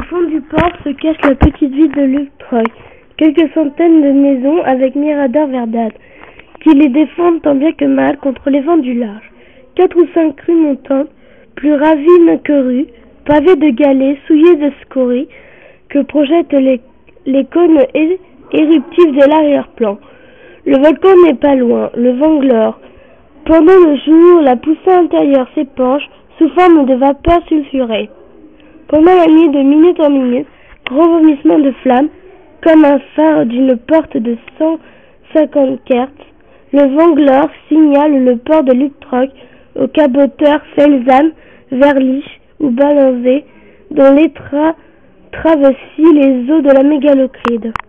fond du port se cache la petite ville de Lubtroj. Quelques centaines de maisons avec miradors verdâtres, qui les défendent tant bien que mal contre les vents du large. 4 ou 5 rues montantes, plus ravines que rues, pavées de galets, souillées de scories, que projettent les cônes éruptifs de l'arrière-plan. Le volcan n'est pas loin, le Vanglor. Pendant le jour, la poussée intérieure s'épanche sous forme de vapeur sulfurée. Pendant la nuit, de minute en minute, grand vomissement de flammes, comme un phare d'une porte de 150 Kertz, le Vanglor signale le port de Lubtroj aux caboteurs Felsam, Verlich ou Balanzé, dont les travessit les eaux de la mégalocride.